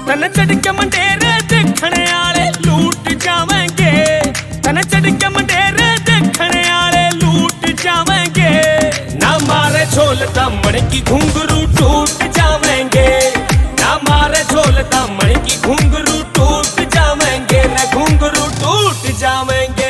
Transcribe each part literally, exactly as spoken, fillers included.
तन चढ़ के मंडेरे देखने आले लूट जावेंगे, तन चढ़ के मंडेरे देखने आले लूट जावेंगे। ना मारे झोल दामन की घुंघरू टूट जावेंगे, ना मारे झोल दामन की घुंघरू टूट जावेंगे, न घुंघरू टूट जावेंगे।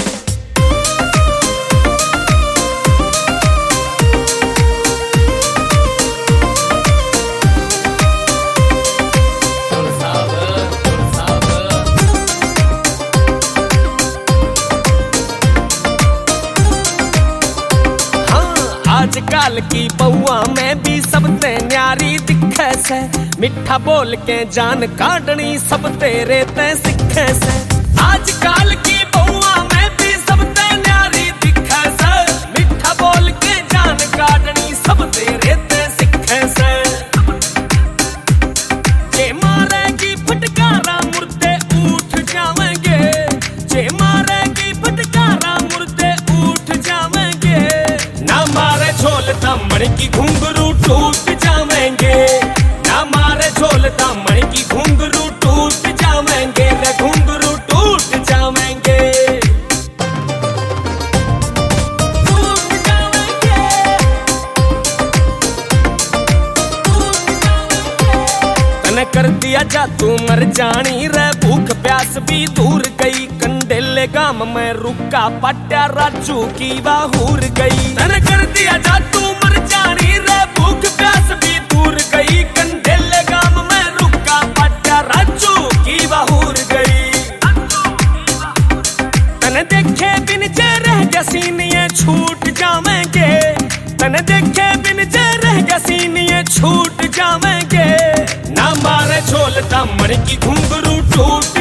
आजकल की बउआ में भी सबते न्यारी दिखे से, मिठा बोल के जान काटनी सब तेरे ते सिखे से। आजकल की बउआ में भी सबते न्यारी दिखे से, मिठा बोल के जान काटनी सब तेरे ते सिखे से। जे मारेगी फटकारा मुर्दे उठ जावेंगे, जे मारेगी फटकारा मुर्दे उठ जावेंगे। ना मारे झोल दामन की घुंघरू टूट जावेंगे, ना मारे झोल दामन की घुंघरू टूट जावेंगे, न घुंघरू टूट जावेंगे, टूट जावेंगे, टूट जावेंगे। तने कर दिया जादू मर जानी रे, भूख प्यास भी दूर गई। कंडेले गाम में रुका पाट्या राजू की वाहूर गई। तने कर दिया जादू मर जानी रे, भूख प्यास भी दूर गई। कंडेले गाम में रुका पाट्या राजू की वाहूर गई। तने देखे बिन जे रह गया सीनिये छूट जावेंगे, तने देखे बिन जे रह गया सीनिये छूट जावेंगे। ना मारे झोल दामन की घुंघरू टूट